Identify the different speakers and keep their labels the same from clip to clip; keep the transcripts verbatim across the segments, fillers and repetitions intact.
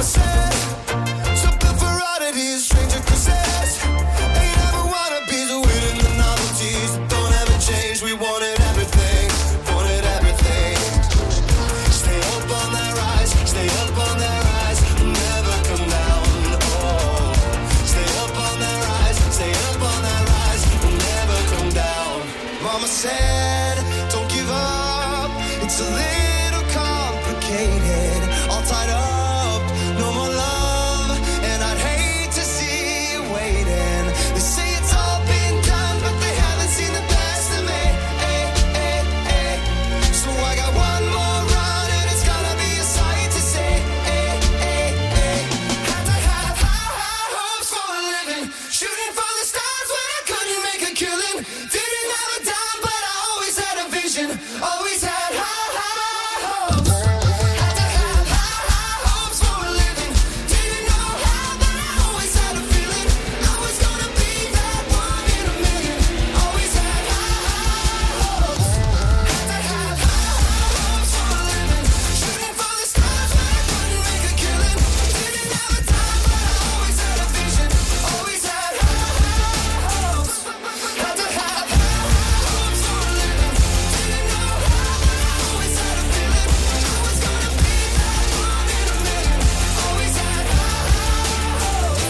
Speaker 1: said, something for oddities, stranger kisses. Ain't ever wanna be the waiting the novelties that don't ever change. We wanted everything, wanted everything. Stay up on that rise, stay up on that rise, never come down. Oh, stay up on that rise, stay up on that rise, never come down. Mama said, don't give up, it's a little complicated, all tied up, no more love, and I'd hate to see you waiting. They say it's all been done, but they haven't seen the best of me. Ay, ay, ay. So I got one more run, and it's gonna be a sight to see. Ay, ay, ay. Had to have high, high hopes for a living, shooting for the stars when I couldn't make a killing. Didn't have a dime, but I always had a vision, always had high, high hopes. Had to have high, high hopes for a living. Didn't know how, but I always had a feeling I was gonna be that one in a million. Always had high, high hopes. Had to have high, high hopes for a living, shooting for the stars when I couldn't make a killing. Didn't have a dime, but I always had a vision, always had high, high hopes. Had to have high, high hopes for a living. Didn't know how, but I always had a feeling I was gonna be that one in a million. Always had high, high hopes.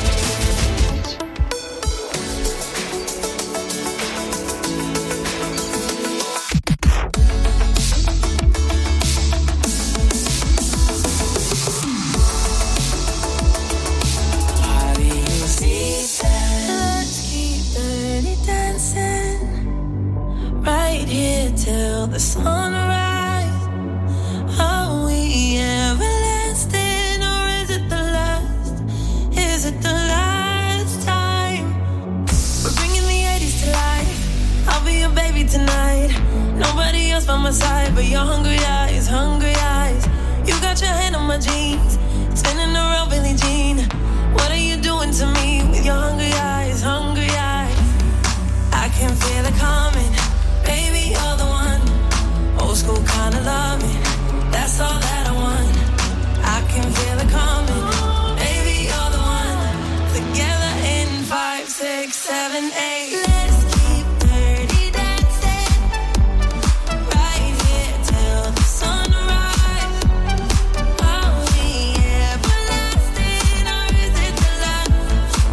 Speaker 2: Let's keep dirty dancing right here till the sunrise. Are we everlasting or is it the last? Is it the last time? We're bringing the eighties to life. I'll be your baby tonight. Nobody else by my side but your hungry eyes, hungry eyes. You got your hand on my jeans, spinning around Billie Jean. What are you doing to me with your hungry eyes, hungry eyes? I can feel it coming, baby, you're the one. Old school kind of loving, that's all that I want. I can feel it coming, baby, you're the one. Together in five, six, seven, eight. Let's keep dirty dancing right here till the sunrise. Are we everlasting or is it the last?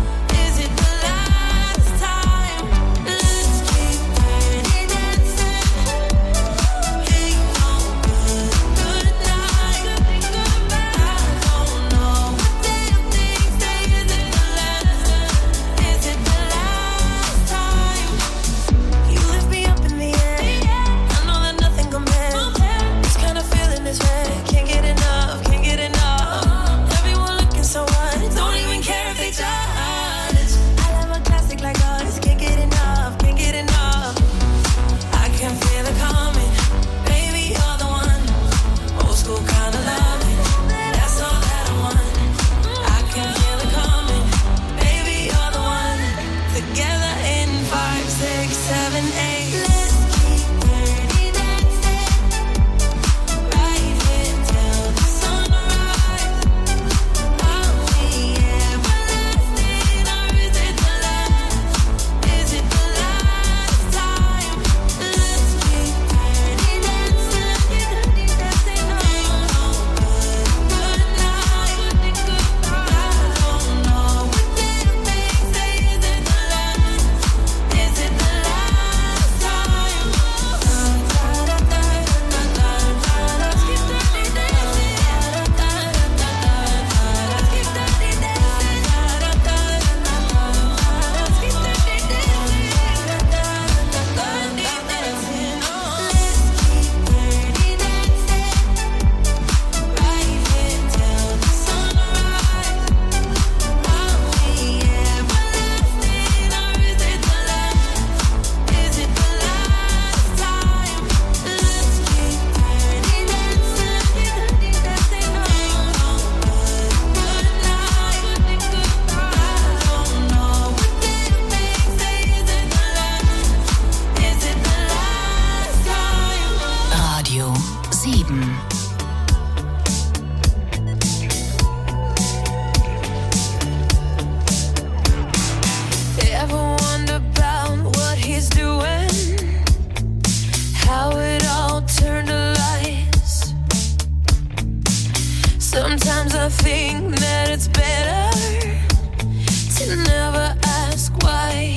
Speaker 2: Sometimes I think that it's better to never ask why.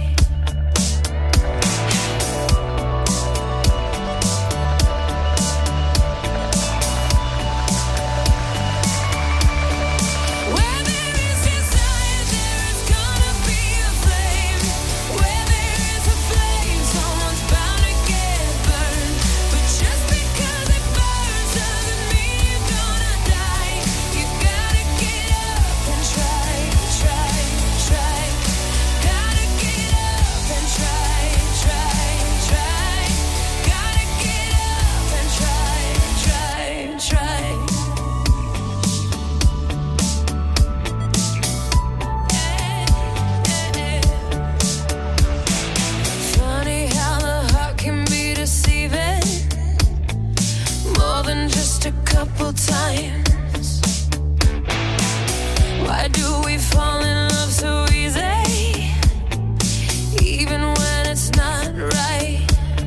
Speaker 2: Times. Why do we fall in love so easy, even when it's not right?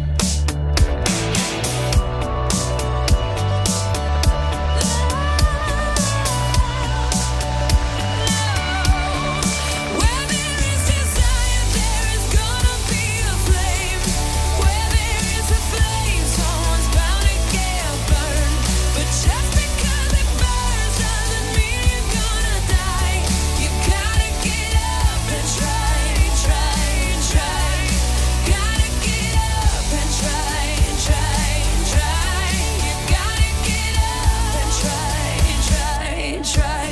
Speaker 2: Where there is desire, there is gonna be a flame. Where there is a flame, someone's bound to get burned. But just because it burns doesn't mean you're gonna die. You gotta get up and try, try, try. Gotta get up and try, try, try. You gotta get up and try, try, try.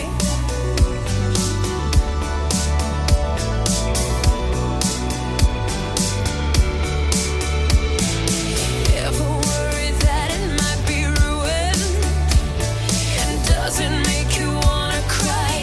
Speaker 2: Ever worried that it might be ruined and doesn't make you wanna cry?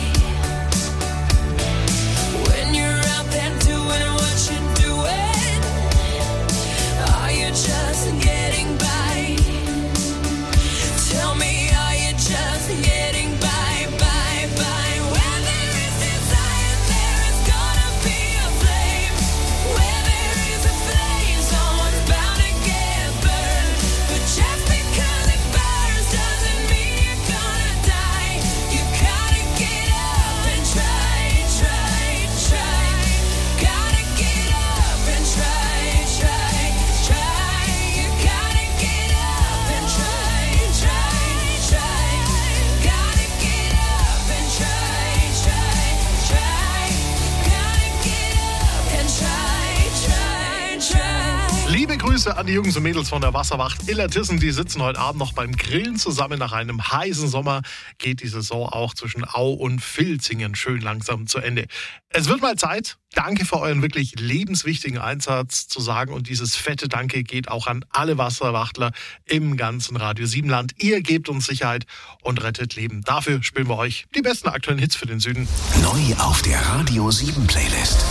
Speaker 2: When you're out there doing what you're doing, are you just getting by? Tell me, are you just getting by, by, by? Where there is desire, there is gonna be a flame. Where there is a flame, someone's bound to get burned. But just because it burns doesn't mean you're gonna die. You gotta get up and try, try, try. Gotta get up and try, try, try. You gotta get up and try, try, try. Gotta get up and try, try, try. Gotta get up and try, try, try.
Speaker 3: Liebe Grüße an die Jungs und Mädels von der Wasserwacht Illertissen. Die sitzen heute Abend noch beim Grillen zusammen. Nach einem heißen Sommer geht die Saison auch zwischen Au und Vilzingen schön langsam zu Ende. Es wird mal Zeit. Danke für euren wirklich lebenswichtigen Einsatz zu sagen. Und dieses fette Danke geht auch an alle Wasserwachtler im ganzen Radio sieben Land. Ihr gebt uns Sicherheit und rettet Leben. Dafür spielen wir euch die besten aktuellen Hits für den Süden.
Speaker 4: Neu auf der Radio sieben Playlist.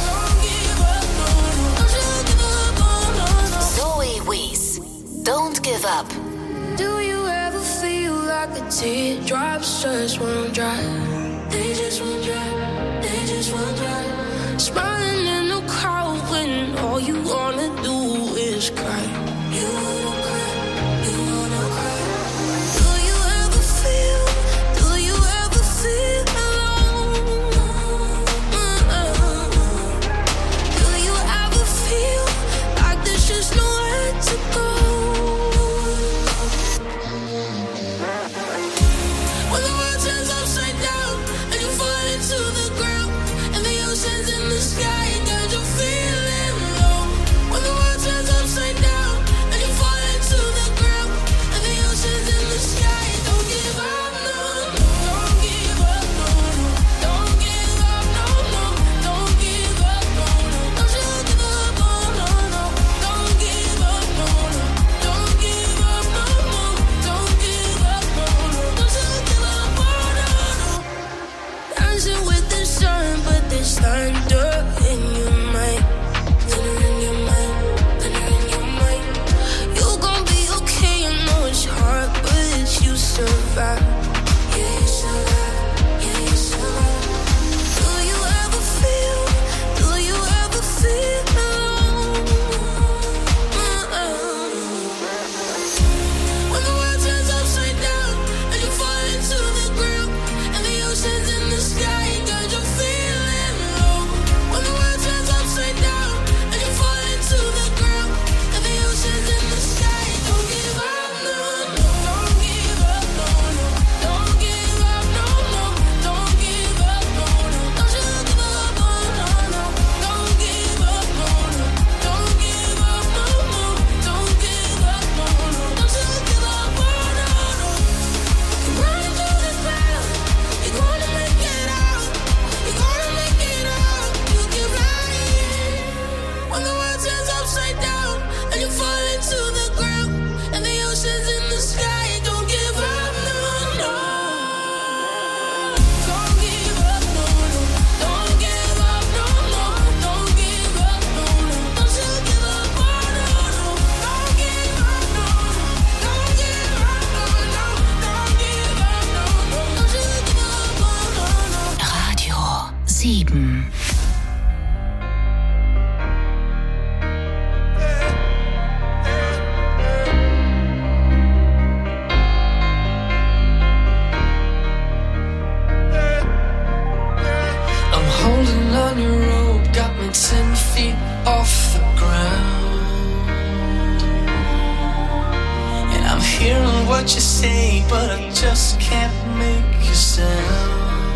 Speaker 5: Zoe Wees, Don't Give Up.
Speaker 2: Do you ever feel like the teardrops just won't dry? They just won't dry, they just won't dry. Smiling in the crowd when all you wanna do is cry. You wanna cry, you wanna cry. Do you ever feel, do you ever feel alone? Do you ever feel like there's just nowhere to go? When the world turns upside down and you fall into the ground and the ocean's in the sky. sieben.
Speaker 6: I'm holding on your rope, got me ten feet off the ground. And I'm hearing what you say, but I just can't make a sound.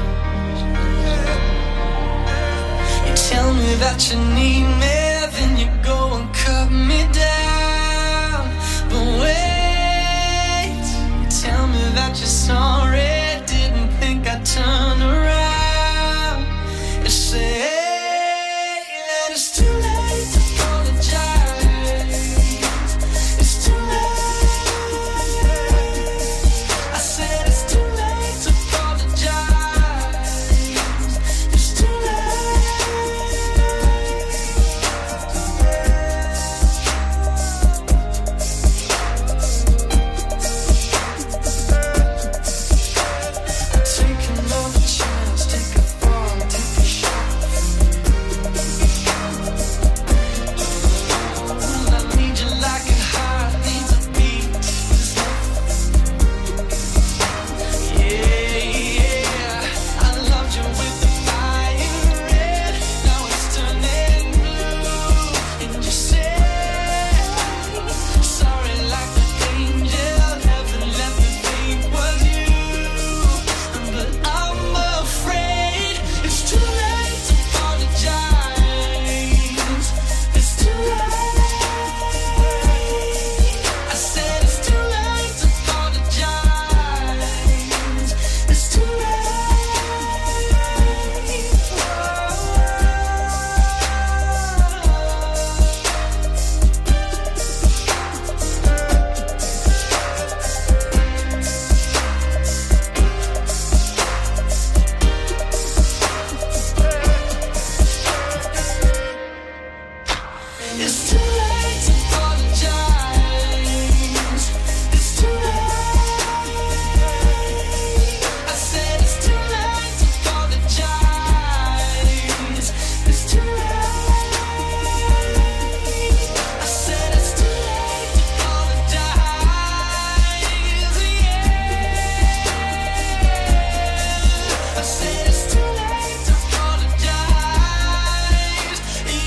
Speaker 6: You tell me that you need me, then you go and cut me down. But wait, you tell me that you're sorry, didn't think I'd turn around. You say that it's too late to apologize. It's too late. I said it's too late to apologize. It's too take another chance, take a fall, take a shot. I need you like a heart needs a beat. Yeah, yeah. I loved you with the fire red. Now it's turning blue. And you say sorry like the angel. Heaven let me think was you. But I'm afraid it's too late to apologize. It's too late. I said it's too late to apologize. It's too late. It's too late to apologize. It's too late. I said it's too late to apologize. It's too late. I said it's too late to apologize. Yeah. I said it's too late to apologize.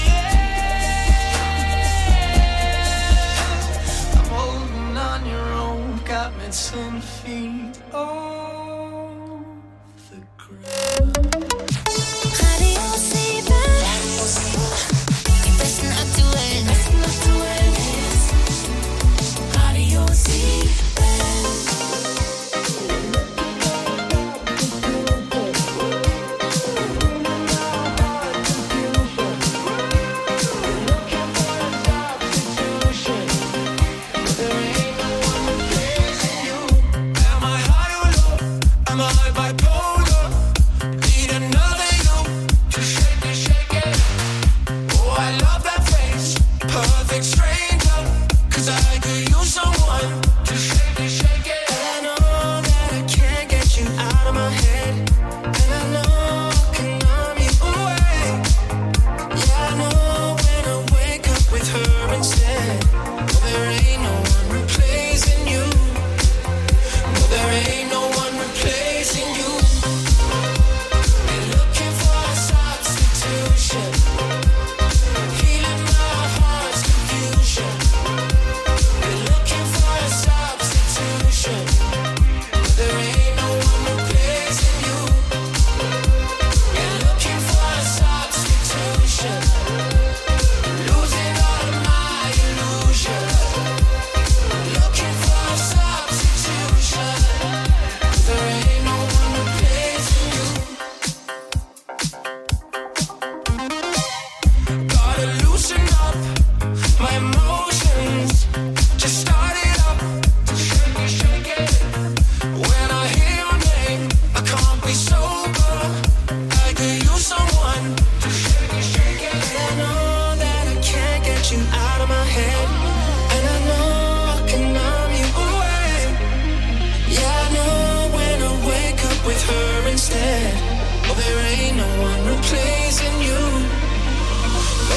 Speaker 6: Yeah. I'm holding on your own, got me ten feet off the ground.
Speaker 2: Radio sieben. Die besten aktuellen. Radio sieben.
Speaker 6: Am I high or low? Am I bipolar? Need another you to shake it, shake it. Oh, I love that face, perfect stranger. 'Cause I could use someone to shake it, shake it. And I know that I can't get you out of my head. And I know I can numb you away. Yeah, I know when I wake up with her instead. Well, there ain't no one replacing you. No, there ain't no one replacing you.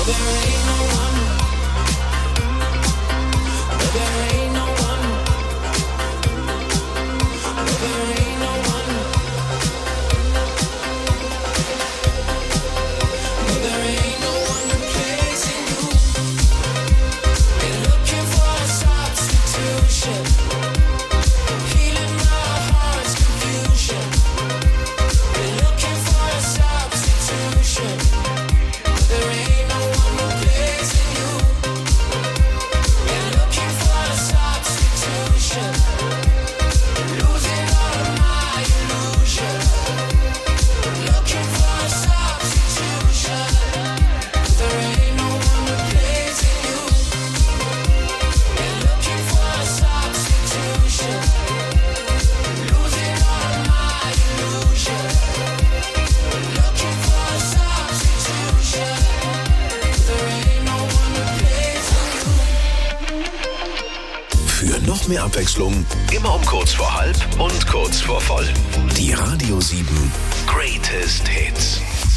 Speaker 4: Noch mehr Abwechslung, immer um kurz vor halb und kurz vor voll. Die Radio sieben Greatest Hits.